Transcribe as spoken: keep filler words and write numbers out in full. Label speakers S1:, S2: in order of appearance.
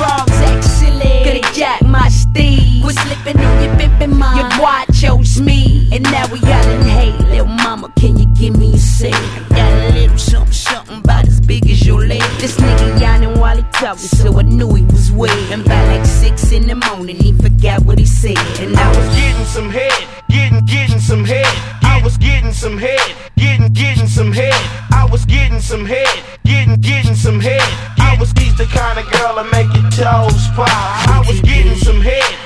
S1: frogs, excellent. Coulda jacked my steed. Was slipping on your pimpin' mom. Your boy chose me, and now we yellin', hey, little mama, can you give me a say? I got a little something, something about as big as your leg. This nigga yawning while he talking, so I knew he was weird. And by like six in the morning, he forgot what he said. And I was
S2: getting some head, getting, getting some head. I was getting some head, getting, getting some head. I was getting some head, getting, getting some head. I was he's the kind of girl that make your toes pop. I was getting some head,